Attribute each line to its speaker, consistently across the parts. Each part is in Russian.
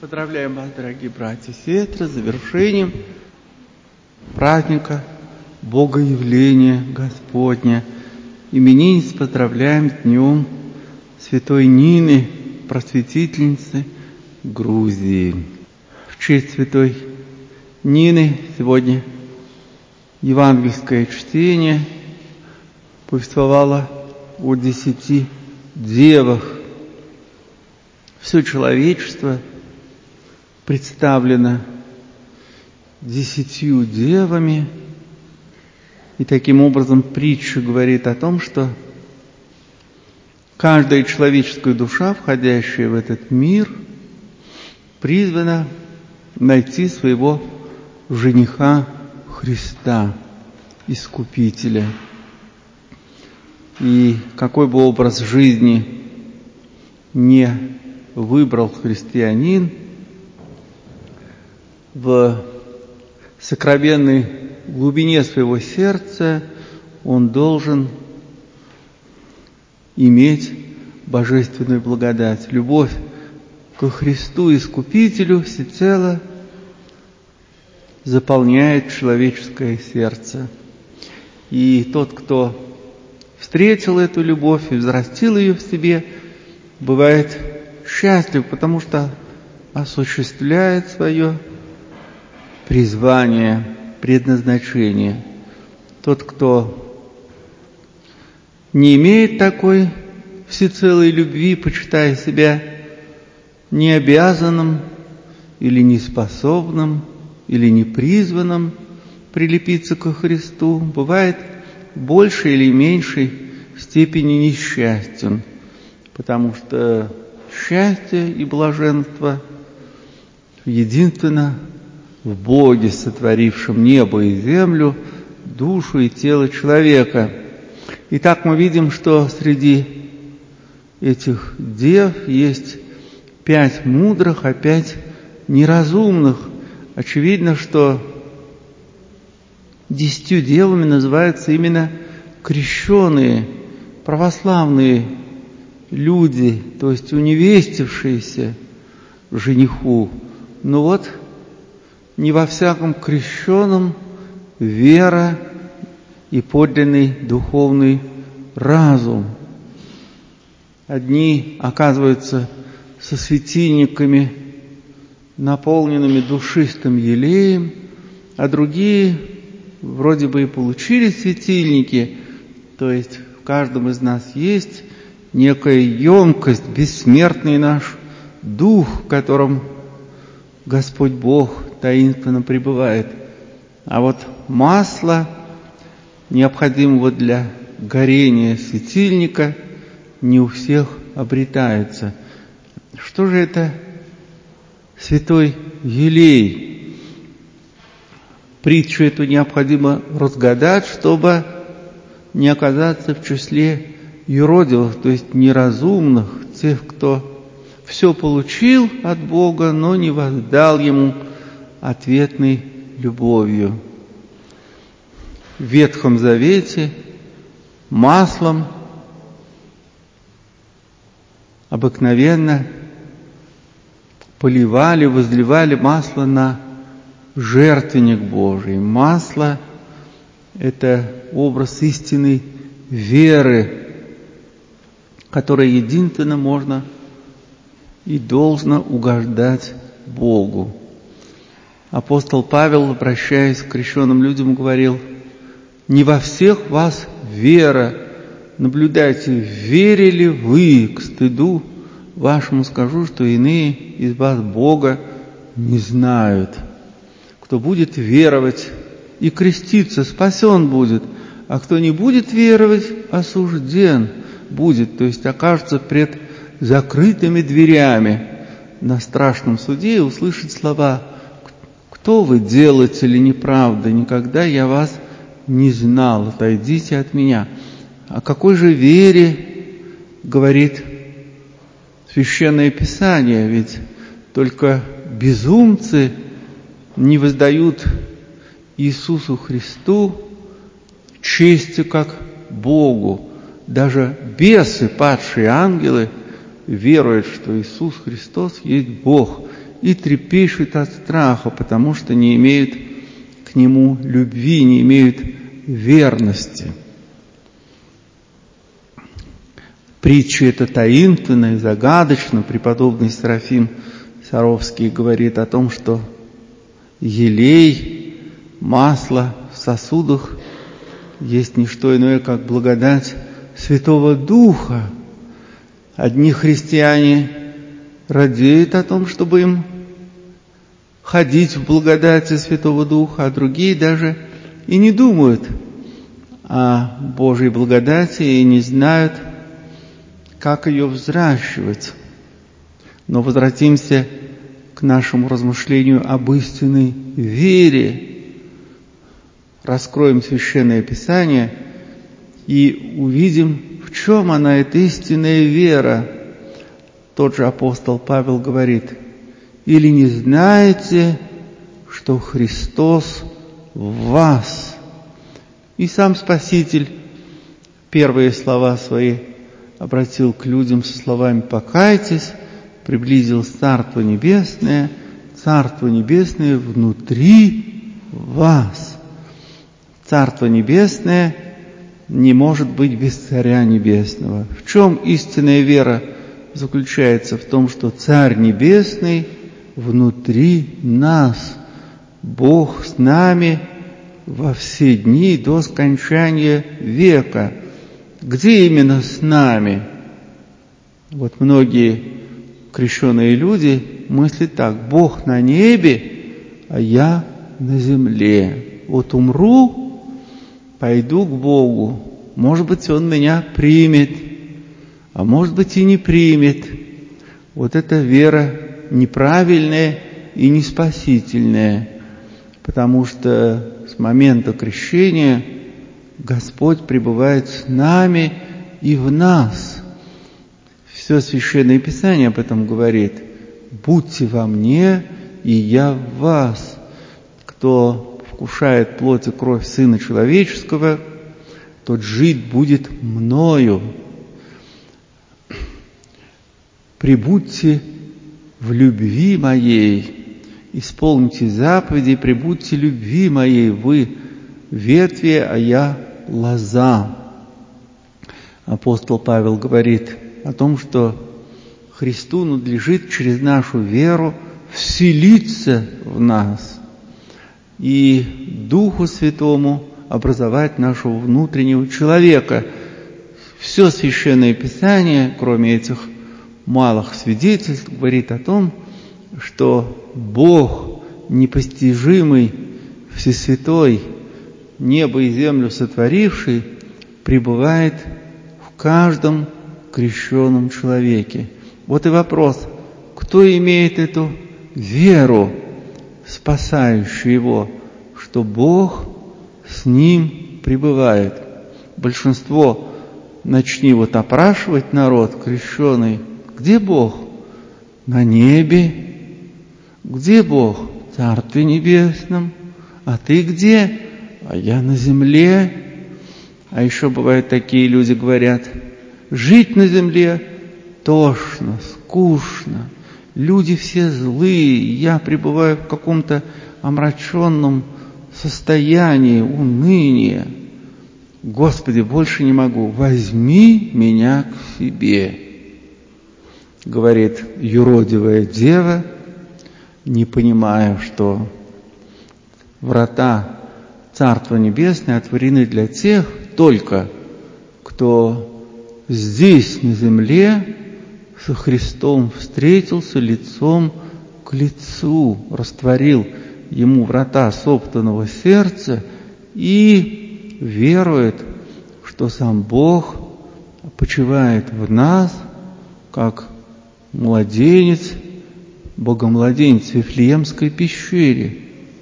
Speaker 1: Поздравляем вас, дорогие братья и сестры, с завершением праздника Богоявления Господня. Именинниц поздравляем с днем святой Нины, просветительницы Грузии. В честь святой Нины сегодня евангельское чтение повествовало о 10 девах. Все человечество представлено 10 девами, и таким образом притча говорит о том, что каждая человеческая душа, входящая в этот мир, призвана найти своего жениха Христа, Искупителя. И какой бы образ жизни не выбрал христианин, в сокровенной глубине своего сердца он должен иметь божественную благодать. Любовь ко Христу Искупителю всецело заполняет человеческое сердце. И тот, кто встретил эту любовь и взрастил ее в себе, бывает счастлив, потому что осуществляет свое призвание, предназначение. Тот, кто не имеет такой всецелой любви, почитая себя необязанным или неспособным, или непризванным прилепиться ко Христу, бывает в большей или меньшей степени несчастен, потому что счастье и блаженство единственно в Боге, сотворившем небо и землю, душу и тело человека. Итак, мы видим, что среди этих дев есть 5 мудрых, а 5 неразумных. Очевидно, что 10 девами называются именно крещеные, православные люди, то есть уневестившиеся жениху. Но вот не во всяком крещеном вера и подлинный духовный разум. Одни оказываются со светильниками, наполненными душистым елеем, а другие вроде бы и получили светильники, то есть в каждом из нас есть некая емкость, бессмертный наш дух, в котором Господь Бог таинственно пребывает. А вот масло, необходимого для горения светильника, не у всех обретается. Что же это святой елей? Притчу эту необходимо разгадать, чтобы не оказаться в числе юродивых, то есть неразумных, тех, кто все получил от Бога, но не воздал Ему ответной любовью. В Ветхом Завете маслом обыкновенно поливали, возливали масло на жертвенник Божий. Масло – это образ истинной веры, которой единственно можно и должно угождать Богу. Апостол Павел, обращаясь к крещенным людям, говорил: «Не во всех вас вера, наблюдайте, верили вы, к стыду вашему скажу, что иные из вас Бога не знают. Кто будет веровать и креститься, спасен будет, а кто не будет веровать, осужден будет», то есть окажется пред закрытыми дверями на страшном суде и услышит слова: «Кто вы, делатели неправды? Никогда я вас не знал, отойдите от меня». О какой же вере говорит Священное Писание? Ведь только безумцы не воздают Иисусу Христу чести как Богу. Даже бесы, падшие ангелы, веруют, что Иисус Христос есть Бог. и трепещут от страха, потому что не имеют к Нему любви, не имеют верности. Притча эта таинственная и загадочна. Преподобный Серафим Саровский говорит о том, что елей, масло в сосудах есть не что иное, как благодать Святого Духа. Одни христиане радеют о том, чтобы им ходить в благодати Святого Духа, а другие даже и не думают о Божьей благодати и не знают, как ее взращивать. Но возвратимся к нашему размышлению об истинной вере. Раскроем Священное Писание и увидим, в чем она, эта истинная вера. Тот же апостол Павел говорит: «Или не знаете, что Христос в вас?» И сам Спаситель первые слова свои обратил к людям со словами: «Покайтесь, приблизилось Царство Небесное внутри вас». Царство Небесное не может быть без Царя Небесного. В чем истинная вера заключается? В том, что Царь Небесный внутри нас. Бог с нами во все дни до скончания века. Где именно с нами? Вот многие крещеные люди мыслят так: Бог на небе, а я на земле. Вот умру, пойду к Богу. Может быть, Он меня примет, а может быть и не примет. Вот эта вера неправильная и не спасительная, потому что с момента крещения Господь пребывает с нами и в нас. Все Священное Писание об этом говорит. «Будьте во мне, и я в вас. Кто вкушает плоть и кровь Сына Человеческого, тот жить будет мною. Прибудьте в любви моей, исполните заповеди, прибудьте любви моей, вы ветви, а я лоза». Апостол Павел говорит о том, что Христу надлежит через нашу веру вселиться в нас и Духу Святому образовать нашего внутреннего человека. Все Священное Писание, кроме этих малых свидетельств, говорит о том, что Бог непостижимый, всесвятой, небо и землю сотворивший, пребывает в каждом крещенном человеке. Вот и вопрос: кто имеет эту веру, спасающую его, что Бог с ним пребывает? Большинство, начни вот опрашивать народ крещеный: где Бог? На небе. Где Бог? В Царстве Небесном. А ты где? А я на земле. А еще бывают такие люди, говорят: жить на земле тошно, скучно, люди все злые, я пребываю в каком-то омраченном состоянии, уныния. Господи, больше не могу, возьми меня к себе, говорит юродивая дева, не понимая, что врата Царства Небесное отворены для тех только, кто здесь, на земле, со Христом встретился лицом к лицу, растворил Ему врата собственного сердца и верует, что сам Бог почивает в нас, как младенец, богомладенец в Вифлеемской пещере.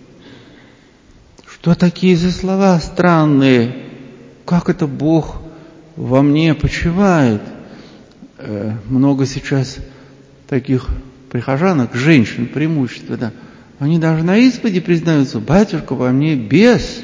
Speaker 1: Что такие за слова странные? Как это Бог во мне почивает? Много сейчас таких прихожанок, женщин преимущественно, они даже на исповеди признаются: батюшка, во мне бес,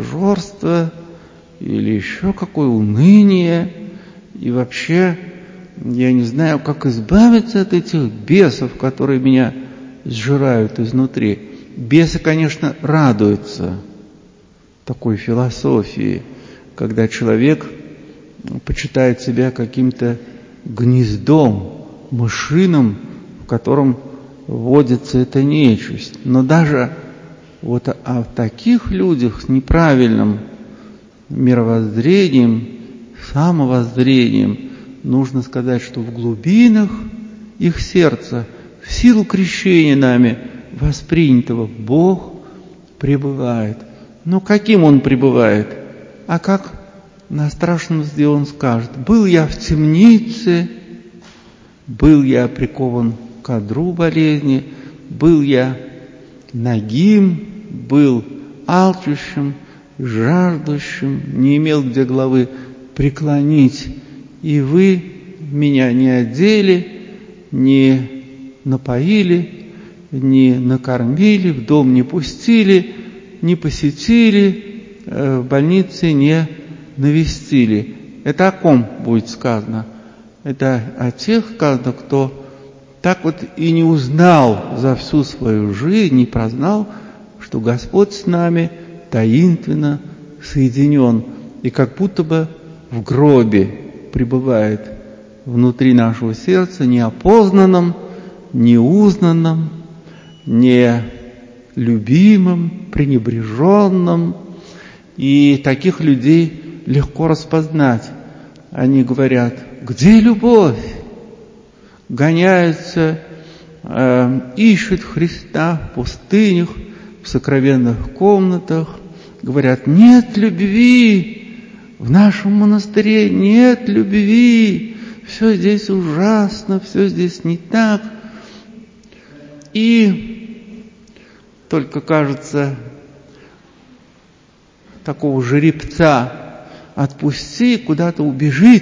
Speaker 1: обжорство или еще какое уныние, и вообще я не знаю, как избавиться от этих бесов, которые меня сжирают изнутри. Бесы, конечно, радуются такой философии, когда человек почитает себя каким-то гнездом, мышиным, в котором водится эта нечисть. Но даже вот о таких людях с неправильным мировоззрением, самовоззрением, нужно сказать, что в глубинах их сердца, в силу крещения нами воспринятого, Бог пребывает. Но каким Он пребывает? А как на страшном суде Он скажет: был я в темнице, был я прикован к одру болезни, был я нагим, был алчущим, жаждущим, не имел где головы преклонить, и вы меня не одели, не напоили, не накормили, в дом не пустили, не посетили, в больнице не навестили. Это о ком будет сказано? Это о тех сказано, кто так вот и не узнал за всю свою жизнь, не прознал, что Господь с нами таинственно соединен и как будто бы в гробе пребывает внутри нашего сердца, неопознанном, неузнанном, нелюбимом, пренебреженном. И таких людей легко распознать. Они говорят: где любовь? Гоняются, ищут Христа в пустынях, в сокровенных комнатах. Говорят: нет любви, в нашем монастыре нет любви, все здесь ужасно, все здесь не так. И только, кажется, такого жеребца отпусти, куда-то убежит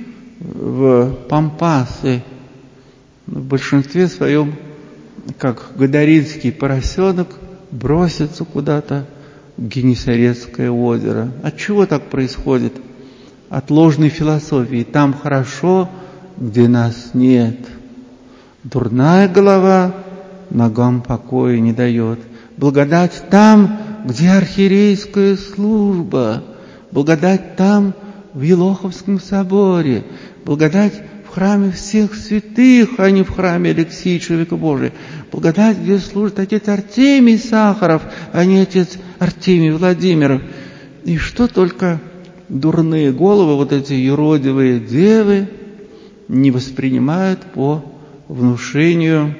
Speaker 1: в пампасы, в большинстве своем, как гадаринский поросенок, бросится куда-то в Генесарецкое озеро. От чего так происходит? От ложной философии. Там хорошо, где нас нет. Дурная голова ногам покоя не дает. Благодать там, где архиерейская служба. Благодать там, в Елоховском соборе. Благодать в храме всех святых, а не в храме Алексея, человека Божия. Благодать, где служит отец Артемий Сахаров, а не отец Артемий Владимиров. И что только дурные головы, вот эти юродивые девы, не воспринимают по внушению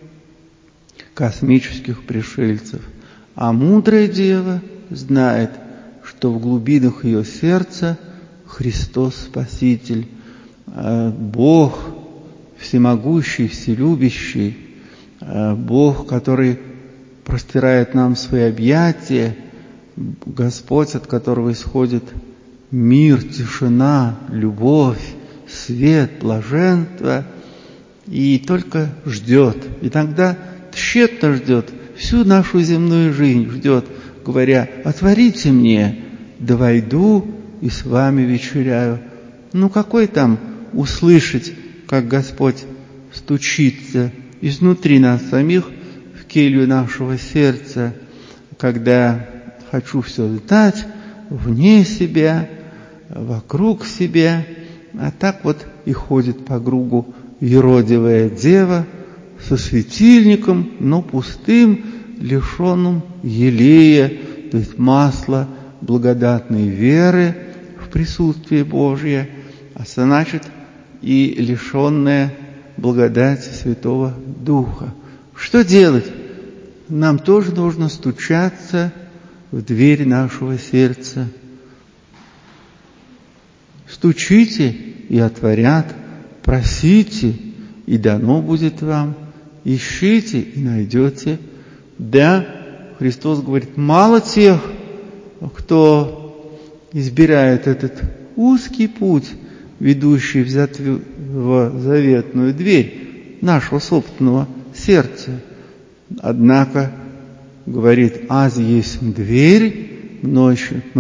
Speaker 1: космических пришельцев. А мудрая дева знает, что в глубинах ее сердца Христос Спаситель, Бог всемогущий, вселюбящий, Бог, который простирает нам свои объятия, Господь, от которого исходит мир, тишина, любовь, свет, блаженство, и только ждет. И тогда тщетно ждет, всю нашу земную жизнь ждет, говоря: отворите мне, да войду и с вами вечеряю. Ну какой там услышать, как Господь стучится изнутри нас самих в келью нашего сердца, когда хочу все знать вне себя, вокруг себя, а так вот и ходит по кругу юродивая дева со светильником, но пустым, лишенным елея, то есть масла благодатной веры в присутствие Божие, а значит и лишенная благодати Святого Духа. Что делать? Нам тоже нужно стучаться в дверь нашего сердца. Стучите, и отворят, просите, и дано будет вам, ищите, и найдете. Да, Христос говорит: мало тех, кто избирает этот узкий путь, ведущий в заветную дверь нашего собственного сердца. Однако, говорит: аз есть дверь,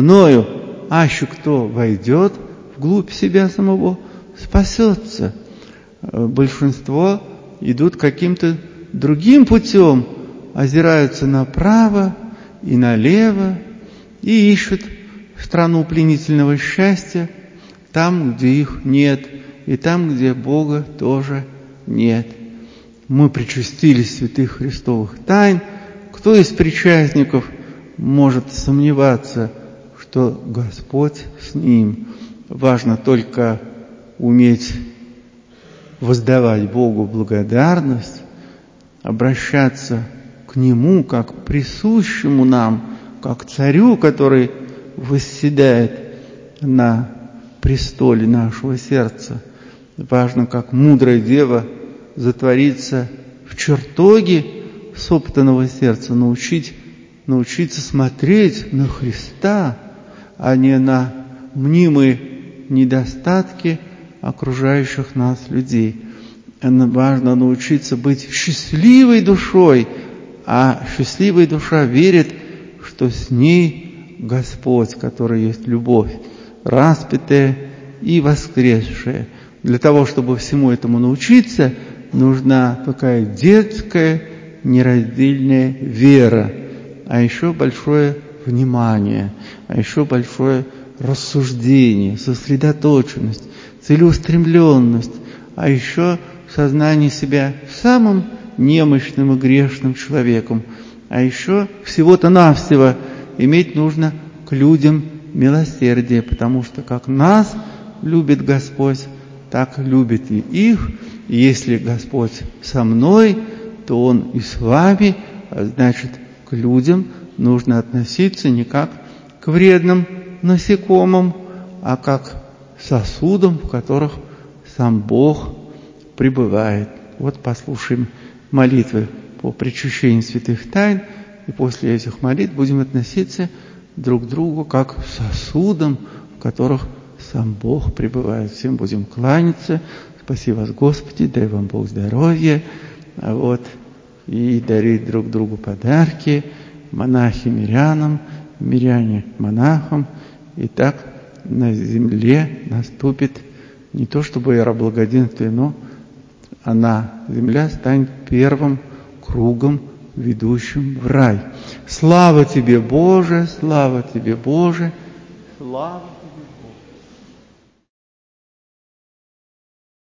Speaker 1: мною аще кто войдет вглубь себя самого, спасется. большинство идут каким-то другим путем, озираются направо и налево и ищут страну пленительного счастья там, где их нет, и там, где Бога тоже нет. Мы причастились святых Христовых тайн. Кто из причастников может сомневаться, что Господь с ним? Важно только уметь воздавать Богу благодарность, обращаться к Нему как к присущему нам, как к царю, который восседает на престоле нашего сердца. Важно, как мудрая дева, затвориться в чертоге собственного сердца, научиться смотреть на Христа, а не на мнимые недостатки окружающих нас людей. Важно научиться быть счастливой душой, а счастливая душа верит, что с ней Господь, который есть любовь, распятая и воскресшая. Для того, чтобы всему этому научиться, нужна такая детская, нераздельная вера, а еще большое внимание, а еще большое рассуждение, сосредоточенность, целеустремленность, а еще сознание себя самым немощным и грешным человеком, а еще всего-то навсего иметь нужно к людям милосердие, потому что как нас любит Господь, так любит и их. И если Господь со мной, то Он и с вами, а значит, к людям нужно относиться не как к вредным насекомым, а как к сосудам, в которых сам Бог пребывает. Вот послушаем молитвы по причащению святых тайн, и после этих молитв будем относиться друг к другу как к сосудам, в которых сам Бог пребывает. Всем будем кланяться. Спаси вас, Господи, дай вам Бог здоровья. И дарить друг другу подарки, монахи мирянам, миряне монахам. И так на земле наступит не то чтобы эра благоденствия, но земля станет первым кругом, ведущим в рай. Слава Тебе, Боже, слава Тебе, Боже, слава Тебе.